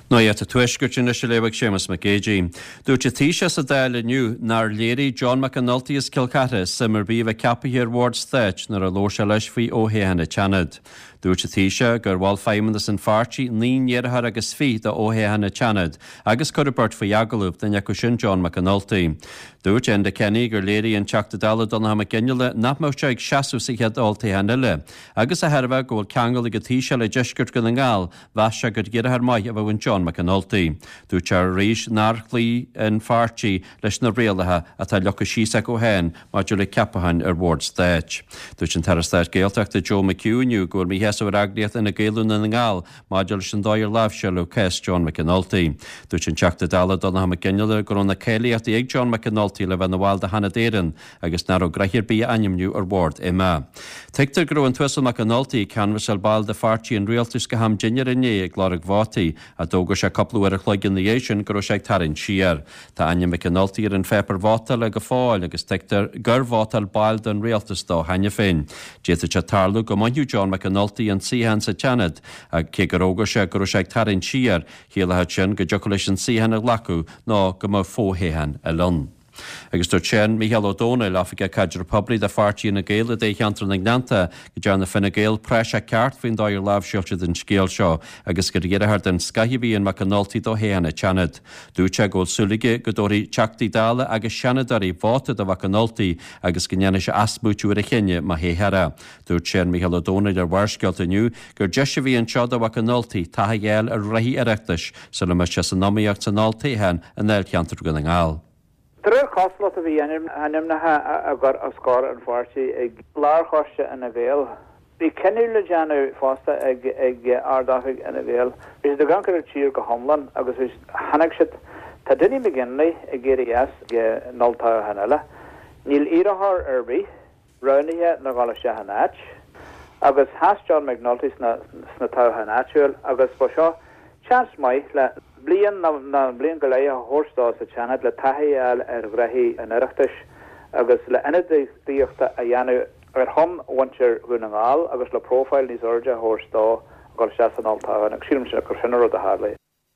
No iad a tuisgurt in se lebh sémas McGéG. Dúirt a tíise sa dáile nniu nar léirí John McAnulty is Kilcata simar bíh capahíar Ward State nar a lór se leis faoi óhéhanna Chanad. Dúirt a tíise gur bháil feimimena san fartí níonéarthar agus fí a óhéhanna Chanad, agus chudabert faoi agalúb den go sin John McAnulty. Dúirt enda Kenny gur léirí an teachta dala donna ha McGinneile nachmóteag seaú sa chead áltaíhanna le, agus a herbh ggóil ceangal i go tíise le deisgurt go an gáil, bheise gur ggéarthar mai a bhhain John McAnulty. Dúirt ar ríis náirchlí an fartí leis na réalathe a tá lecha sísa go hain má dú le ceapahain ar Ward State. Dúirt an tarastáid géalteachta Joe McEwniu gur mí heas agriath in a géalún an ngáil má dúil sin dáir lábhse le cés John McAnulty. Dúirt an teachta dala donna ha McGinneile gur na céalaíocht ag John McAnulty le bheith na bháil de hanna déireann agus nar ó graithir bí animniu ar Ward ima. Teictar grú an twisal McAnulty canvasal báil de fartí an rialtas go ham dinnear inné ag glárag bhátaí a dógur se coplú ar a chluigin na éisisin gur sé tarann siar. Tá aine McAnulty ar an fepar bhátal le go fáil agus teictar gur bhátal báil don rialtas dó haine féin. Déitar se tarlú go maithniú John McAnulty an síhan sa Chanad a cé gur ógur se gur sé tarann siar híalathe sin go deocha leis an síhan a lacu ná go má fóhéhan a lon. Agus dúirt sin Micheál O'Donnell áfik Caidir Publi de fartí na géile dé cheantar na gnanta go deanna finna géal preis a ceart faoin dáir lábhseote den scéal seo agus gur dhéarthar den scaithibí an McAnulty do héanna Chanad. Dúirte ggóil súlaige go dóirí teachtaí dála agus seanadarí bháta do McAnulty agus gneanna se asbútú a chéine má héhera. Dúirt sin Micheál O'Donnell ar bharscealt aniu gur deise bhí an seo do McAnulty tatha ghéal ar raithí areachtas sa le me se san nóíocht san áltaíhan an éil cheantar go an ngáil. Dre coslat a bhí animnathe agur a scór an fartí ag lár choiste in a bhéal. Bhí cenir le deanú fásta ag ardáthig in a bhéal. Bhís do gan ar tír go homlan agus bhís hanag siad tá duine McGinley ag géirí ge noltá hanile. Níl iarthar arbí, roinithe na gála se hanáit, agus has John McAnulty sna tá hanáitiúil agus ba seo chance mai le blian na blian go léithe hórstá sa Chanad le taithíal ar bhreithí an iireachtais agus le inadíochta a dhéanú ar thom bhaintear gún an gáil agus le prófáil níos urde hórstá gáil se an altáin ag sílim sin a chusinú a hála.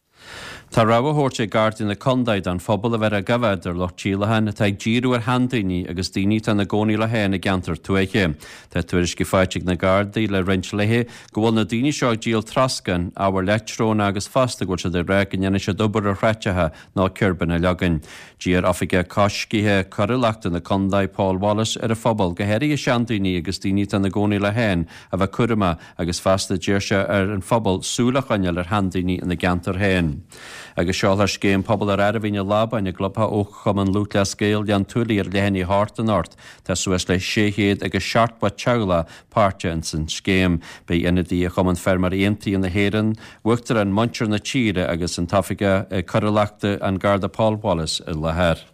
Tá rabhthirte gardaí na condaid an phobal a bheit a gabhaidir loch tíalahan a teag díú ar handaoine agus daoine tan na gcónaí le héna geantar tuaiche. Tá tuairis go fáitigh na gardaí le rint lethe go bhfuil na daoine seo díal trascan ábhar leitróin agus fasta go se de ré gnéana se dobar a chreitethe ná ceirban a legan. Díar afige coscithe choireachta na condaid Paul Wallace ar a phobal go héirí a seandaoine agus daoine tan na gcónaí le héin a bheith curma agus fasta díirse ar an phobal súlachaine ar handaoine in na geantar héin. Agus seálar céim pobl ar airhíine lab aine glopha ó chuman lút le scéal dean túlaí ar lehéní hart an ort, Tá suas le 600 agus seaartba teagla páirte an san scéim, be inadí a chuman fermar aontaí in na héireann, bhuachtar an montir na tíre agus an tafiga choireachta an Garda Paul Wallace i lethir.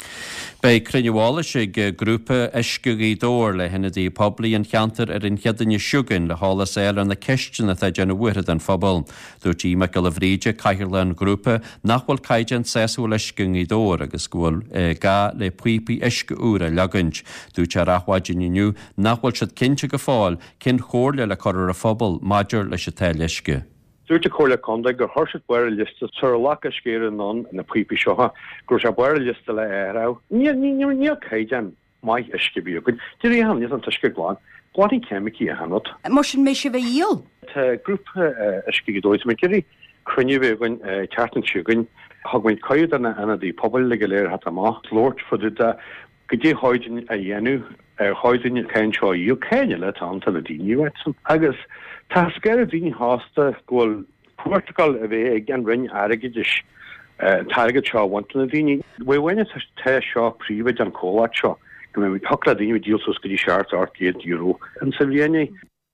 Bei crinnehála sig grúpa isciúgaí dóir le hinadí poblí an cheantar ar an cheadanne siúgan le hála éile an na ceistena a deanna bhuiad an phobal. Dúirtí me go le bhríide caiithir le an grúpa nachhfuil caiidean séúil isciúgaí dóir agus gúil gá le puipi isce úra legant. Dúirte rahhaidin inniu nachhfuil siad cinnte go fáil cin chóirle le choir a phobal maidir leis a teil isce. Dúirte cóirle conda gur thuirsead buir lista turlacha scéir an na puipi seocha gur se buir lista le érá. Ní caiidean mai isce bíú go. Dúirí han níos an tuisce gláán. Gláí cemicí a hanot. Mar sin mé se bheith íol? Tá grúpa isce dóis me gurí crunne bheithain teartan siúgain thughain caiid anna dí pobl le go léir hat amach Lord fududa go dtí háidin a dhéanú ar háidin céin seo íú céine le tánta le daoine agus tá sceir a daoine hásta ghfuil Portugal a bheith ag an rinne agadidir targad seo bhaintla na daoine. Bhfuine tá seo príomhaid an cólaid seo go mé thula daoine díalsos go dtí seart €8 an sa bhléine.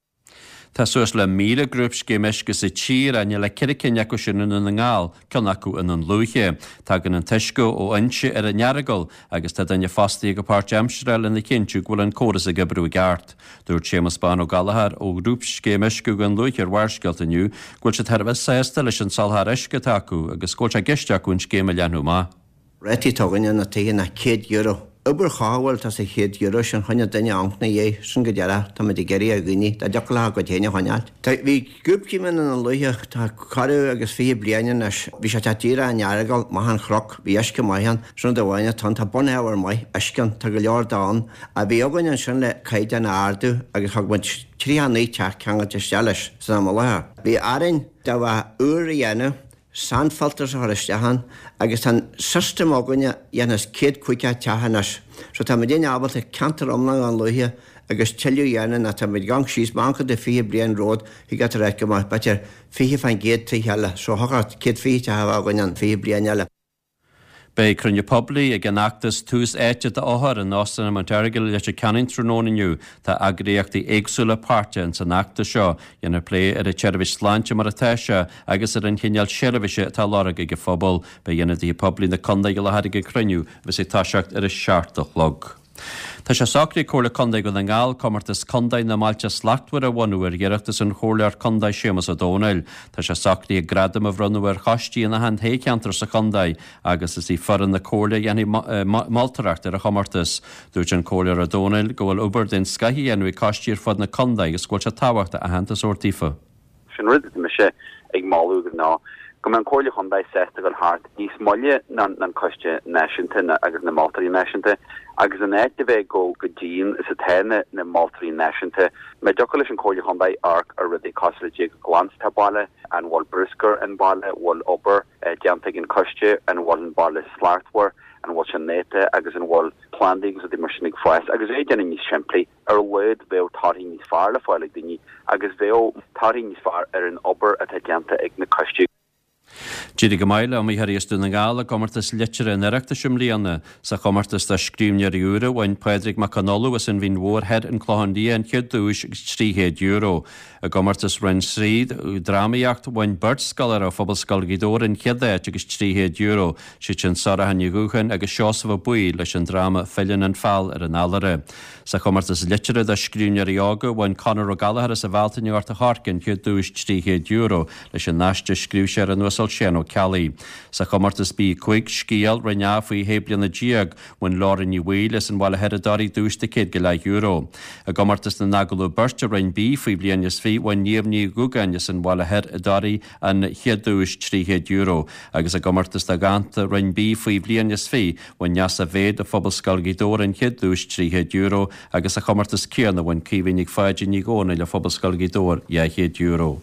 Tá suas le míle grúp céimeisce sa tír aine le ciricin acu sin in an ngáil ceann acu in an luche. Tá gan an teisco ó inse ar an nearagol agus tá daine fastaí go páirt Amsterdam in na cinú bhfuil an córas a gebrú gart. Dúirt sémas bán ó galahar ó grúp céimeisce an luche ar bharscealt aniu, gúil se tharbh sésta leis an salthar isce acu agus cóil se geisteach chun céime leanú má. Rétí tugann na taí na €100 uber cháhfuil tá sé chéad euro an chuine daine angna é san go deara tá de geirí a gcuine tá deach le go déine chuinealt. Tá bhí gúbcíman an luithe tá carú agus fi blianaine bhí sé tíra an nearagáil maihan chroch bhí eisce maihan sin do bhhaine tá bunehar mai eiscin tá go leor dáin a bhí agan an sin le caiid an ardú agus thugmuid tríhannaí teach cheanga de stealis san am lethe. Bhí airinn de bheith uair a dhéanamh Sandfalter sa horistehan agus tan system áganne dhéanas céad cuiice tehanas. So tá mé déine ábalta cantar omlang an luithe agus teú dhéana na tá mid gang síos mancha de fi blian ród i gat réice mai betir fihe fan géad trí heile, so hagart céad fi te ha áganne an fi blian eile. Bei crunne poblí ag an achtas tús éite de áthar an násan am antargil leis canin tróniniu tá agréochttaí éagsúla páirte an san achta seo dhéanar lé ar a teirbhís sláinte mar a teise agus ar an chéineal seirbhise tá lára go fphobal be dhéanana dí poblí na condaigh le hadig go cruniú bheits é táiseacht ar a seaartach log. Tá sé sacrí cóla condaigh go an gáil commartas condaigh na máilte slachtúir a bhhaúir ggéireachtas an chólear condaigh sémas a dónail. Tá sé sacrí a gradam a bhrunúir chostíí na hand héceantar sa condaigh agus is í foran na cóla dhéanaí maltaracht ar a chomartas. Dúirt an cólear a dónail go bhfuil ubar den scaithí dhéanú costíir fod na condaigh agus gúilte táhachta a hantas ortífa. Sin rud me sé ag máú ná. Go an cóla chundaigh sésta go hart níos molle nan coiste náisiúnta agus na maltarí náisiúnta agus an éit bheith go dín is a téine na maltarí náisiúnta me docha leis an cóla chundaigh arc a rudí cosla glánsta baile an bhil briscar an baile bhil obair deanta gin coiste an bhil an baile sláirtmhar an bhil sin néite agus an bhil plandaigh a d mar sinnig foias agus é déanana níos siimplí ar leid bheith táí níos fearr le fáile daoine agus bheith táí níos fearr ar an obair a deanta ag na coiste. Díri go maiile am íthíostú na gála gomartas litir an ereachta simlíanana sa gomartas tá scríbnear euro bhain Padraig McConnell as an bhín mhórhead an chláhandí an chead dúis €300. A gomartas rin sríd drámaíocht bhain burt scalar a phobal scailgidóir an cheadéit agus €300 si sin sara han gúchan agus seosamh buí leis an dráma fellin an fáil ar an alare. Sa gomartas litir a scríbnear ága bhain Conor ó Gallagher a bháltainneart a harcin chead dúis €300 leis an náiste scríbsear an nuasal sin ó Cali. Sa chomartas bí chuig scíal rinne faoi héblian na diaag bhain lárin í bhuilas an bhile headarí dústa céad go €1. A gomartas na nagalú burste rin bí faoi blianas fí bhain níomhní guganas an bhile headarí an cheadúis €300 agus a gomartas na ganta rin bí faoi blianas fí bhain neas a bhéad a phobal scailgidóir an cheadúis €300 agus a chomartas céanna bhain cíhínig fáidir ní gcóna le phobal scailgidóir €100.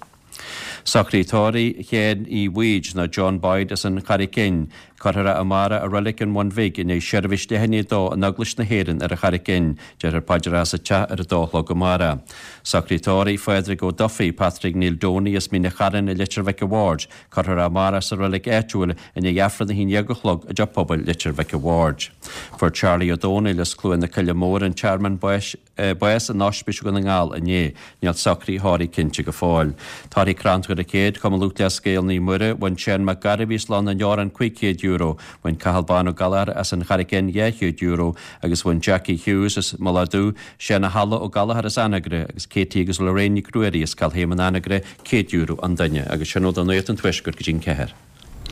Sacrítóirí chéad í bhuiid na John Boyd as an charicin, Carthara amara a relic in one vig in a shervish de henny do an uglish na herin ar a charicin, Jerry Pajarasa cha ar a dóhlog amara. Sacrítóirí Padraig O'Duffy, Patrick Neil Doney as mina charin a Littervec Award, Carthara amara sa relic etuil in a jafra na hin yagochlog a jopobal Littervec Award. For Charlie O'Donnell is clue in the Killamore and Chairman Boes and Oshbish Gunningal and ye, Nial Sacri Hori Kinchig a fall. Tari Krant with a kid, come a look to a scale ni murder when Chen McGarry's Lon and Yoran Quick Euro, when Cahalbano Galar as an Hurricane Euro, agus when Jackie Hughes as Maladu, Shena Halla o Galahar as Anagre, as Katie as Lorraine Crueri as Calheim and Anagre, €8 and Danya, agus Shano Donaton Twishker Gin Keher.